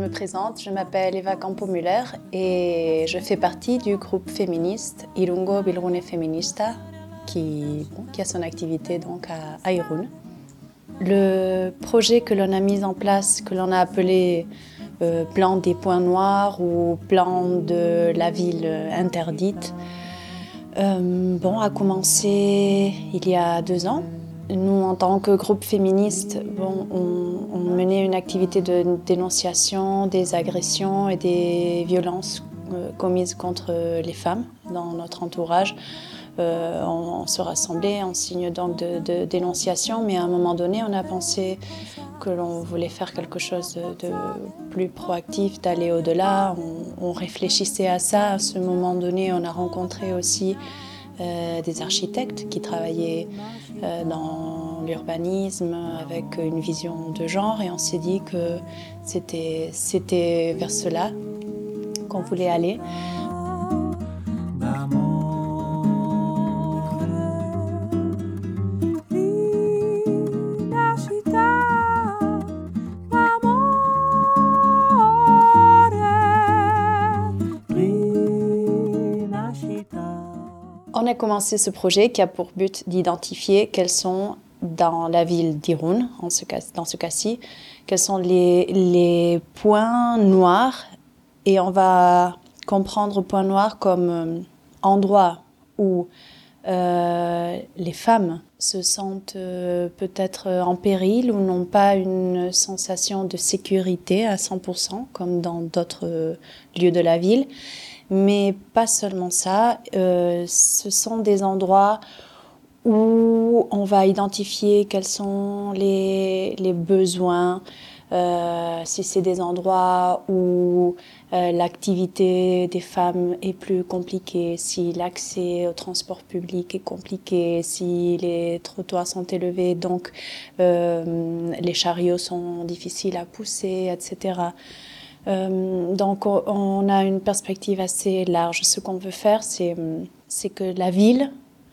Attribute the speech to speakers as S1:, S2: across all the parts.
S1: me présente, je m'appelle Eva Campo-Müller et je fais partie du groupe féministe Irungo Bilgune Feminista qui a son activité donc à Irun. Le projet que l'on a mis en place, que l'on a appelé plan des points noirs ou plan de la ville interdite, a commencé il y a 2 ans. Nous, en tant que groupe féministe, on menait une activité de dénonciation des agressions et des violences commises contre les femmes dans notre entourage. On se rassemblait en signe donc de dénonciation, mais à un moment donné, on a pensé que l'on voulait faire quelque chose de plus proactif, d'aller au-delà. On réfléchissait à ça. À ce moment donné, on a rencontré aussi des architectes qui travaillaient dans l'urbanisme avec une vision de genre, et on s'est dit que c'était vers cela qu'on voulait aller. On a commencé ce projet qui a pour but d'identifier quels sont, dans la ville d'Irun, dans ce cas-ci, quels sont les points noirs. Et on va comprendre points noirs comme endroit où les femmes se sentent peut-être en péril ou n'ont pas une sensation de sécurité à 100%, comme dans d'autres lieux de la ville. Mais pas seulement ça, ce sont des endroits où on va identifier quels sont les besoins, si c'est des endroits où l'activité des femmes est plus compliquée, si l'accès au transport public est compliqué, si les trottoirs sont élevés, donc les chariots sont difficiles à pousser, etc. Donc on a une perspective assez large. Ce qu'on veut faire, c'est que la ville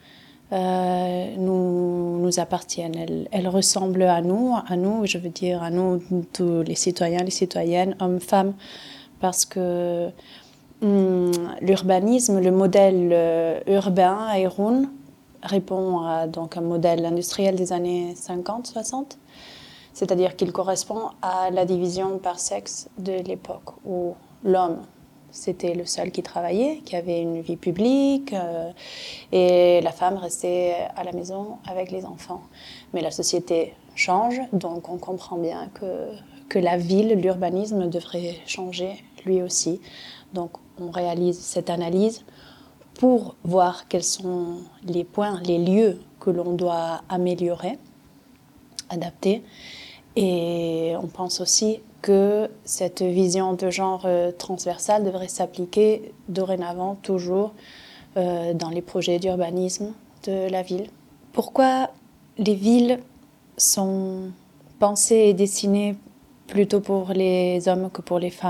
S1: nous appartienne. Elle ressemble à nous, je veux dire à nous, tous les citoyens, les citoyennes, hommes, femmes, parce que l'urbanisme, le modèle urbain à Irun répond à donc un modèle industriel des années 50-60. C'est-à-dire qu'il correspond à la division par sexe de l'époque où l'homme, c'était le seul qui travaillait, qui avait une vie publique, et la femme restait à la maison avec les enfants. Mais la société change, donc on comprend bien que la ville, l'urbanisme devrait changer lui aussi. Donc on réalise cette analyse pour voir quels sont les points, les lieux que l'on doit améliorer, adapter. Et on pense aussi que cette vision de genre transversale devrait s'appliquer dorénavant toujours dans les projets d'urbanisme de la ville. Pourquoi les villes sont pensées et dessinées plutôt pour les hommes que pour les femmes ?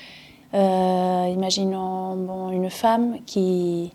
S1: Imaginons une femme qui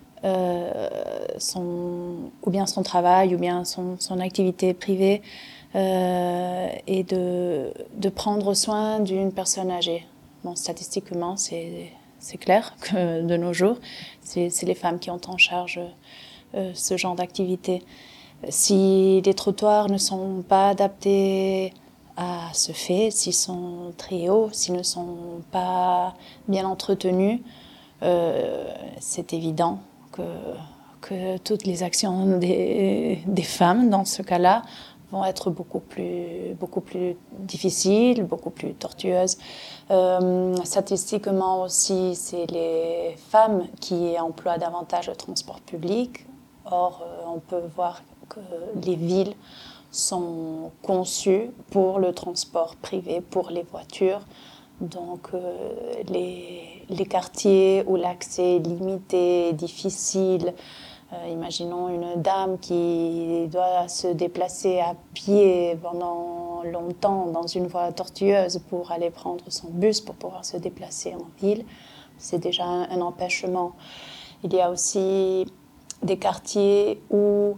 S1: ou bien son travail ou bien son activité privée et de prendre soin d'une personne âgée. Statistiquement, c'est clair que de nos jours, c'est les femmes qui ont en charge ce genre d'activité. Si les trottoirs ne sont pas adaptés à ce fait, s'ils sont très hauts, s'ils ne sont pas bien entretenus, c'est évident que toutes les actions des femmes, dans ce cas-là, vont être beaucoup plus difficiles, beaucoup plus tortueuses. Statistiquement aussi, c'est les femmes qui emploient davantage le transport public. Or, on peut voir que les villes sont conçues pour le transport privé, pour les voitures. Donc, les quartiers où l'accès est limité, difficile. Imaginons une dame qui doit se déplacer à pied pendant longtemps dans une voie tortueuse pour aller prendre son bus pour pouvoir se déplacer en ville. C'est déjà un empêchement. Il y a aussi des quartiers où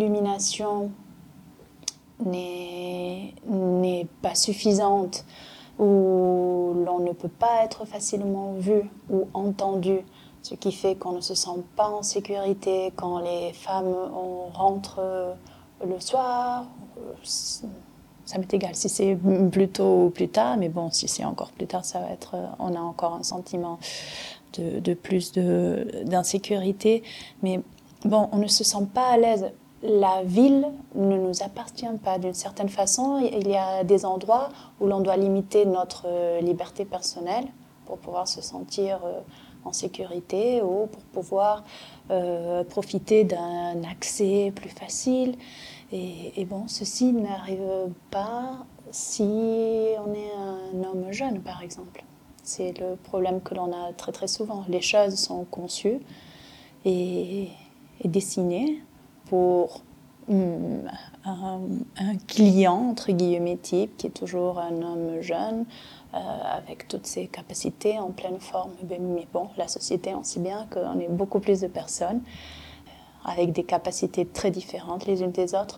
S1: l'illumination n'est pas suffisante. où l'on ne peut pas être facilement vu ou entendu, ce qui fait qu'on ne se sent pas en sécurité quand les femmes rentrent le soir. Ça m'est égal si c'est plus tôt ou plus tard, mais bon, si c'est encore plus tard, ça va être, on a encore un sentiment de plus d'insécurité. Mais bon, on ne se sent pas à l'aise. La ville ne nous appartient pas d'une certaine façon. Il y a des endroits où l'on doit limiter notre liberté personnelle pour pouvoir se sentir en sécurité ou pour pouvoir profiter d'un accès plus facile. Et bon, ceci n'arrive pas si on est un homme jeune, par exemple. C'est le problème que l'on a très très souvent. Les choses sont conçues et dessinées pour un client, entre guillemets, type, qui est toujours un homme jeune, avec toutes ses capacités en pleine forme. Mais bon, la société, on sait bien qu'on est beaucoup plus de personnes avec des capacités très différentes les unes des autres.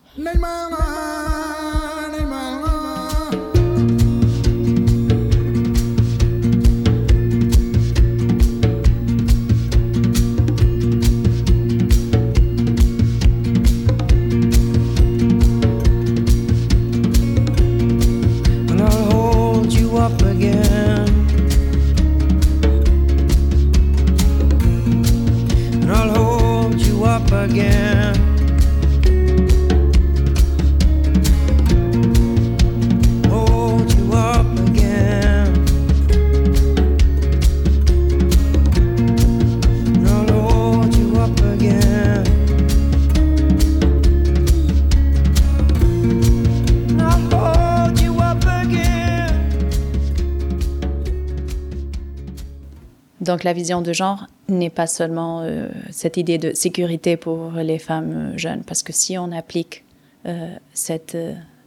S1: Donc la vision de genre n'est pas seulement cette idée de sécurité pour les femmes jeunes, parce que si on applique cette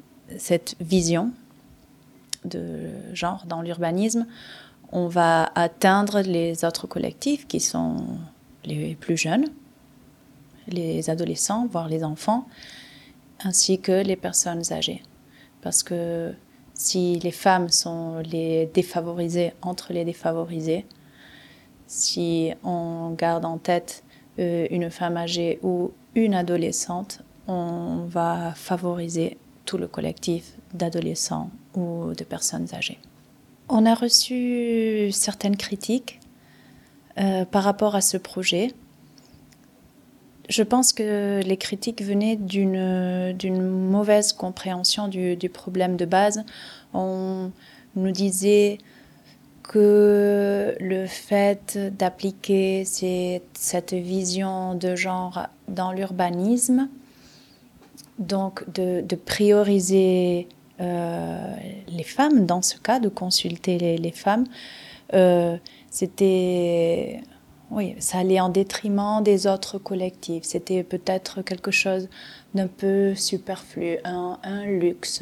S1: vision de genre dans l'urbanisme, on va atteindre les autres collectifs qui sont les plus jeunes, les adolescents, voire les enfants, ainsi que les personnes âgées. Parce que si les femmes sont les défavorisées entre les défavorisés, si on garde en tête une femme âgée ou une adolescente, on va favoriser tout le collectif d'adolescents ou de personnes âgées. On a reçu certaines critiques par rapport à ce projet. Je pense que les critiques venaient d'une mauvaise compréhension du problème de base. On nous disait que le fait d'appliquer cette vision de genre dans l'urbanisme, donc de prioriser les femmes, dans ce cas, de consulter les femmes, c'était... Oui, ça allait en détriment des autres collectifs. C'était peut-être quelque chose d'un peu superflu, un luxe.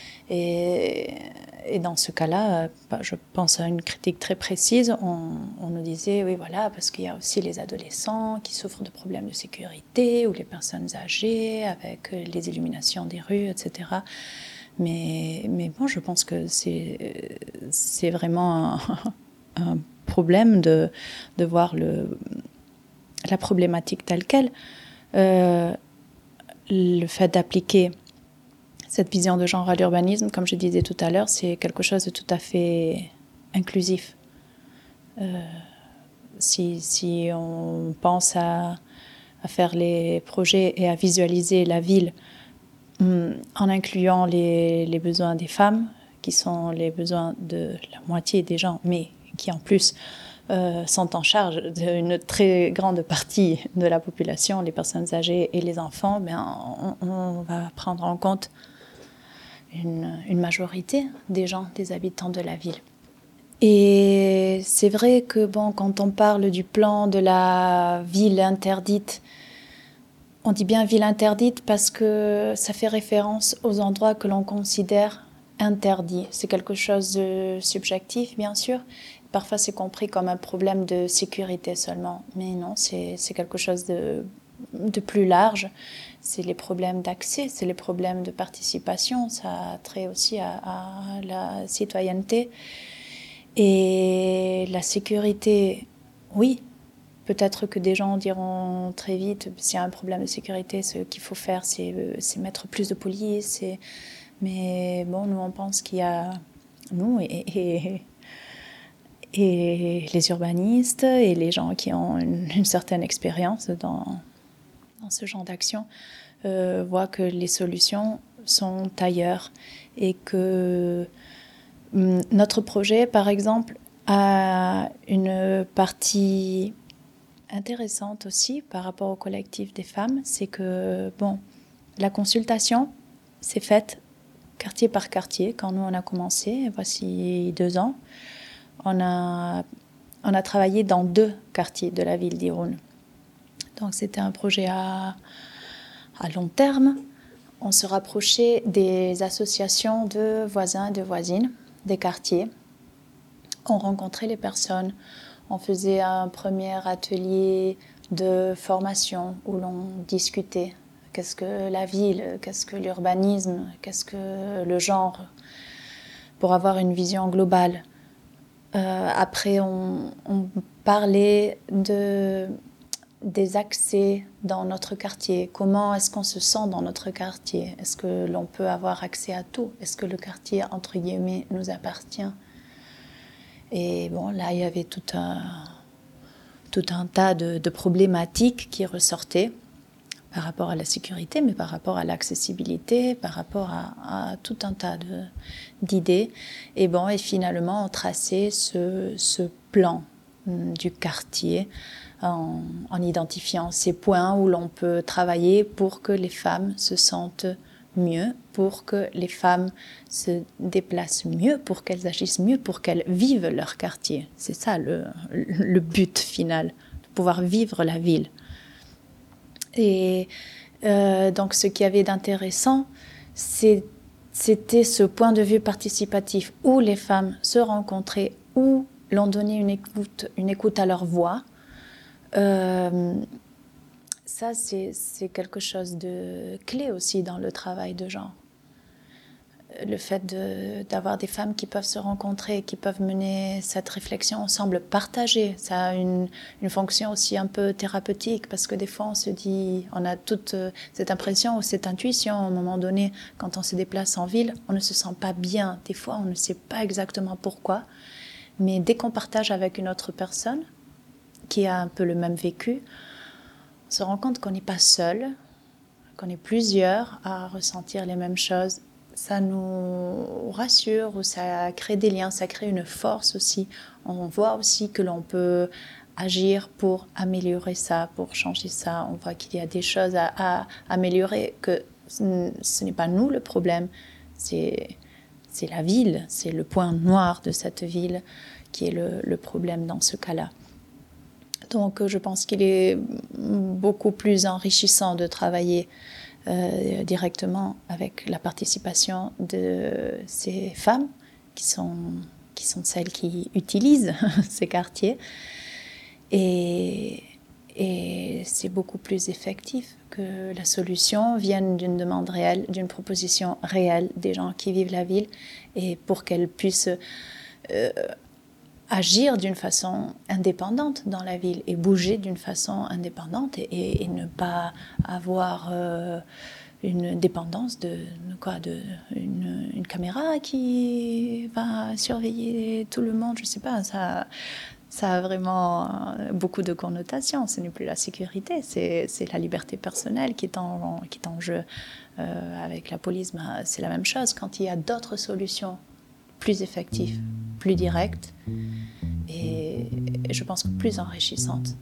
S1: Et dans ce cas-là, je pense à une critique très précise, on nous disait, oui voilà, parce qu'il y a aussi les adolescents qui souffrent de problèmes de sécurité, ou les personnes âgées avec les illuminations des rues, etc. Mais bon, je pense que c'est vraiment un problème de voir la problématique telle qu'elle. Le fait d'appliquer cette vision de genre à l'urbanisme, comme je disais tout à l'heure, c'est quelque chose de tout à fait inclusif. Si on pense à faire les projets et à visualiser la ville en incluant les besoins des femmes, qui sont les besoins de la moitié des gens, mais qui en plus sont en charge d'une très grande partie de la population, les personnes âgées et les enfants, on va prendre en compte une majorité des gens, des habitants de la ville. Et c'est vrai que quand on parle du plan de la ville interdite, on dit bien ville interdite parce que ça fait référence aux endroits que l'on considère interdits. C'est quelque chose de subjectif, bien sûr. Parfois, c'est compris comme un problème de sécurité seulement. Mais non, c'est quelque chose de plus large, c'est les problèmes d'accès, c'est les problèmes de participation, ça a trait aussi à la citoyenneté. Et la sécurité, oui, peut-être que des gens diront très vite, s'il y a un problème de sécurité, ce qu'il faut faire, c'est mettre plus de police. Mais bon, nous, on pense qu'il y a, nous et les urbanistes et les gens qui ont une certaine expérience dans ce genre d'action voient que les solutions sont ailleurs et que notre projet, par exemple, a une partie intéressante aussi par rapport au collectif des femmes, c'est que la consultation s'est faite quartier par quartier quand nous on a commencé, voici 2 ans. On a travaillé dans 2 quartiers de la ville d'Irun. Donc c'était un projet à long terme. On se rapprochait des associations de voisins et de voisines des quartiers. On rencontrait les personnes. On faisait un premier atelier de formation où l'on discutait. Qu'est-ce que la ville, qu'est-ce que l'urbanisme, qu'est-ce que le genre, pour avoir une vision globale. Après, on parlait des accès dans notre quartier. Comment est-ce qu'on se sent dans notre quartier? Est-ce que l'on peut avoir accès à tout? Est-ce que le quartier, entre guillemets, nous appartient? Et là, il y avait tout un tas de problématiques qui ressortaient par rapport à la sécurité, mais par rapport à l'accessibilité, par rapport à tout un tas d'idées. Et finalement, on traçait ce plan du quartier en identifiant ces points où l'on peut travailler pour que les femmes se sentent mieux, pour que les femmes se déplacent mieux, pour qu'elles agissent mieux, pour qu'elles vivent leur quartier. C'est ça le but final, de pouvoir vivre la ville. Et donc ce qu'il y avait d'intéressant, c'était ce point de vue participatif où les femmes se rencontraient, où l'on donnait une écoute à leur voix. Ça, c'est quelque chose de clé aussi dans le travail de genre. Le fait d'avoir des femmes qui peuvent se rencontrer, qui peuvent mener cette réflexion ensemble, partager, ça a une fonction aussi un peu thérapeutique, parce que des fois on se dit, on a toute cette impression ou cette intuition, à un moment donné, quand on se déplace en ville, on ne se sent pas bien. Des fois, on ne sait pas exactement pourquoi, mais dès qu'on partage avec une autre personne qui a un peu le même vécu, on se rend compte qu'on n'est pas seul, qu'on est plusieurs à ressentir les mêmes choses. Ça nous rassure, ou ça crée des liens, ça crée une force aussi. On voit aussi que l'on peut agir pour améliorer ça, pour changer ça. On voit qu'il y a des choses à améliorer, que ce n'est pas nous le problème, c'est la ville, c'est le point noir de cette ville qui est le problème dans ce cas-là. Donc je pense qu'il est beaucoup plus enrichissant de travailler directement avec la participation de ces femmes qui sont celles qui utilisent ces quartiers. Et c'est beaucoup plus effectif que la solution vienne d'une demande réelle, d'une proposition réelle des gens qui vivent la ville, et pour qu'elles puissent agir d'une façon indépendante dans la ville et bouger d'une façon indépendante et ne pas avoir une dépendance une caméra qui va surveiller tout le monde. Je ne sais pas, ça a vraiment beaucoup de connotations. Ce n'est plus la sécurité, c'est la liberté personnelle qui est en jeu. Avec la police, c'est la même chose. Quand il y a d'autres solutions plus effectives, plus directes et je pense que plus enrichissantes.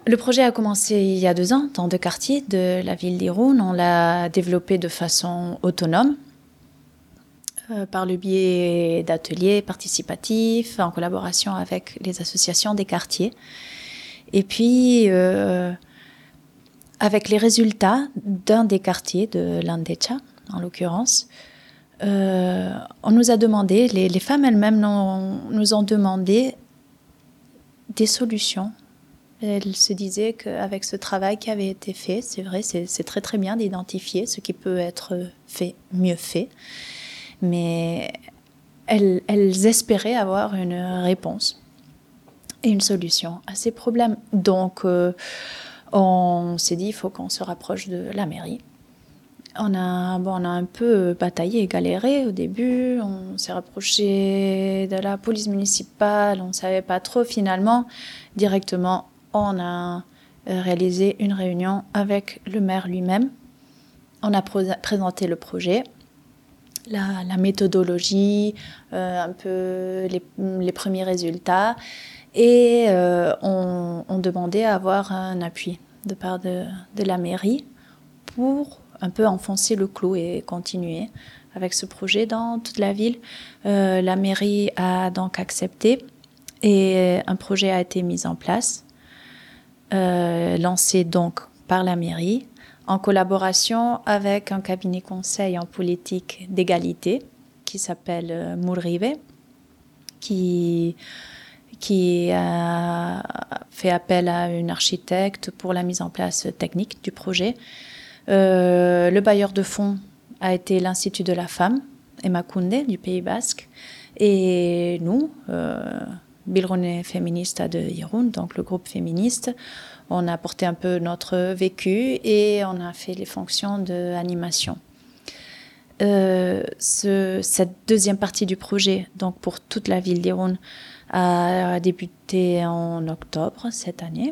S1: Le projet a commencé il y a 2 ans dans 2 quartiers de la ville d'Irun. On l'a développé de façon autonome par le biais d'ateliers participatifs en collaboration avec les associations des quartiers. Et puis, avec les résultats d'un des quartiers de Landecha, en l'occurrence, on nous a demandé, les femmes elles-mêmes nous ont demandé des solutions. Elles se disaient qu'avec ce travail qui avait été fait, c'est vrai, c'est très très bien d'identifier ce qui peut être fait, mieux fait, mais elles espéraient avoir une réponse et une solution à ces problèmes. Donc, on s'est dit, il faut qu'on se rapproche de la mairie. On a un peu bataillé et galéré au début. On s'est rapproché de la police municipale. On ne savait pas trop. Finalement, directement, on a réalisé une réunion avec le maire lui-même. On a présenté le projet, la méthodologie, un peu les premiers résultats. Et on demandait à avoir un appui de part de la mairie pour un peu enfoncer le clou et continuer avec ce projet dans toute la ville. La mairie a donc accepté et un projet a été mis en place, lancé donc par la mairie en collaboration avec un cabinet conseil en politique d'égalité qui s'appelle Murrive, qui a fait appel à une architecte pour la mise en place technique du projet. Le bailleur de fonds a été l'Institut de la Femme, Emakunde, du Pays Basque. Et nous, Bilrune Feminista de Irun, donc le groupe féministe, on a apporté un peu notre vécu et on a fait les fonctions d'animation. Cette deuxième partie du projet, donc pour toute la ville d'Irun, a débuté en octobre cette année.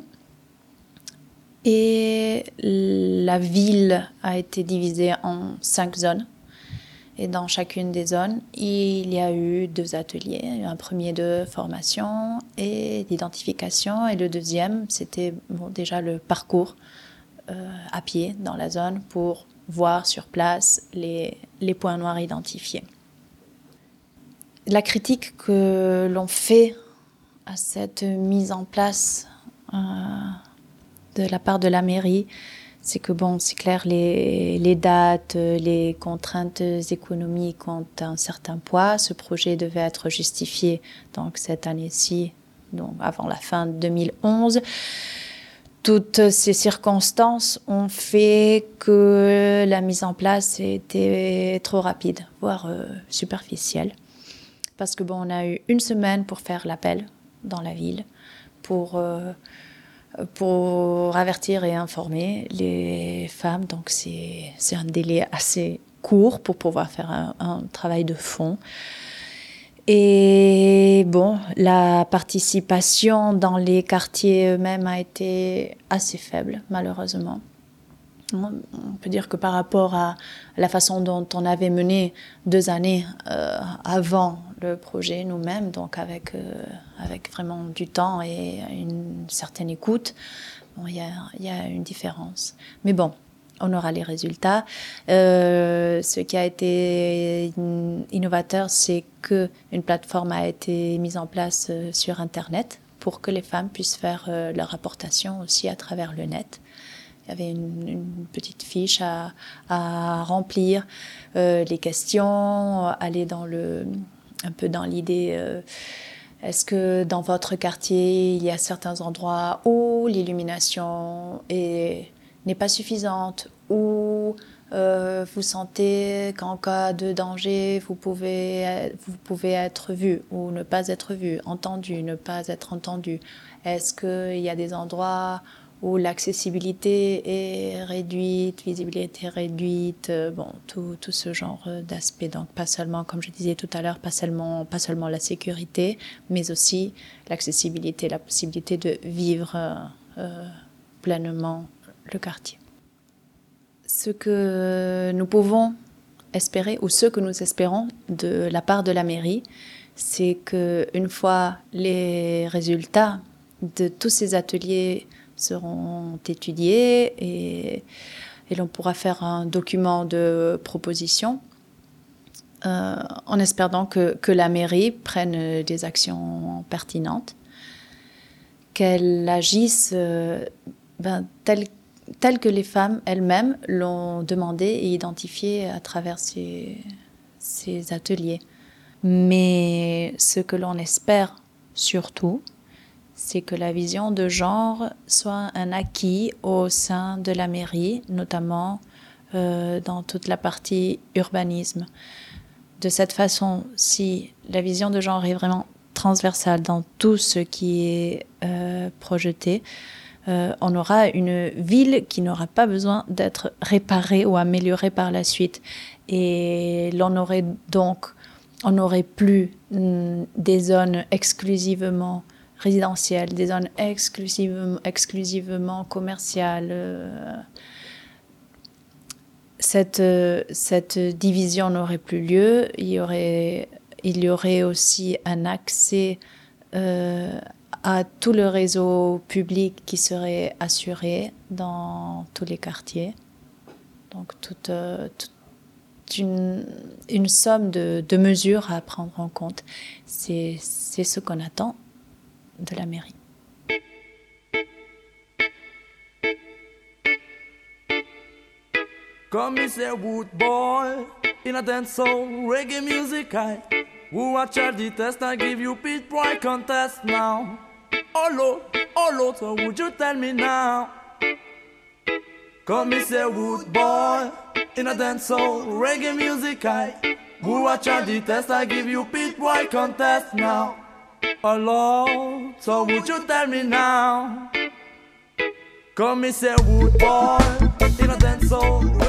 S1: Et la ville a été divisée en 5 zones. Et dans chacune des zones, il y a eu 2 ateliers. Un premier de formation et d'identification. Et le deuxième, c'était déjà le parcours à pied dans la zone pour voir sur place les points noirs identifiés. La critique que l'on fait à cette mise en place de la part de la mairie, c'est que c'est clair, les dates, les contraintes économiques ont un certain poids. Ce projet devait être justifié donc cette année-ci, donc avant la fin de 2011. Toutes ces circonstances ont fait que la mise en place était trop rapide, voire superficielle. Parce que on a eu 1 semaine pour faire l'appel dans la ville, pour avertir et informer les femmes. Donc c'est un délai assez court pour pouvoir faire un travail de fond. Et la participation dans les quartiers eux-mêmes a été assez faible, malheureusement. On peut dire que par rapport à la façon dont on avait mené 2 années avant le projet nous-mêmes, donc avec vraiment du temps et une certaine écoute, il y a une différence. Mais on aura les résultats. Ce qui a été innovateur, c'est qu'une plateforme a été mise en place sur Internet pour que les femmes puissent faire leur apportation aussi à travers le net. Il y avait une petite fiche à remplir, les questions, aller un peu dans l'idée, est-ce que dans votre quartier, il y a certains endroits où l'illumination n'est pas suffisante, où vous sentez qu'en cas de danger, vous pouvez être vu ou ne pas être vu, entendu, ne pas être entendu. Est-ce qu'il y a des endroits où l'accessibilité est réduite, visibilité réduite, tout ce genre d'aspects. Donc pas seulement, comme je disais tout à l'heure, pas seulement la sécurité, mais aussi l'accessibilité, la possibilité de vivre pleinement le quartier. Ce que nous pouvons espérer, ou ce que nous espérons de la part de la mairie, c'est qu'une fois les résultats de tous ces ateliers seront étudiées et l'on pourra faire un document de proposition en espérant que la mairie prenne des actions pertinentes, qu'elle agisse tel que les femmes elles-mêmes l'ont demandé et identifié à travers ces ateliers. Mais ce que l'on espère surtout, c'est que la vision de genre soit un acquis au sein de la mairie, notamment dans toute la partie urbanisme. De cette façon, si la vision de genre est vraiment transversale dans tout ce qui est projeté, on aura une ville qui n'aura pas besoin d'être réparée ou améliorée par la suite. Et on n'aurait plus des zones exclusivement résidentielles, des zones exclusivement commerciales. Cette division n'aurait plus lieu. Il y aurait aussi un accès à tout le réseau public qui serait assuré dans tous les quartiers. Donc toute une somme de mesures à prendre en compte. C'est ce qu'on attend de la mairie.
S2: Come me say wood boy, in a dance soul, reggae music who watch the test, I give you pitch boy contest now. Oh Lord, so would you tell me now? Come me say wood boy, in a dance soul, reggae music who watch the test, I give you pitch boy contest now. Oh Lord, so would you tell me now? Come me say wood boy, in a dance soul.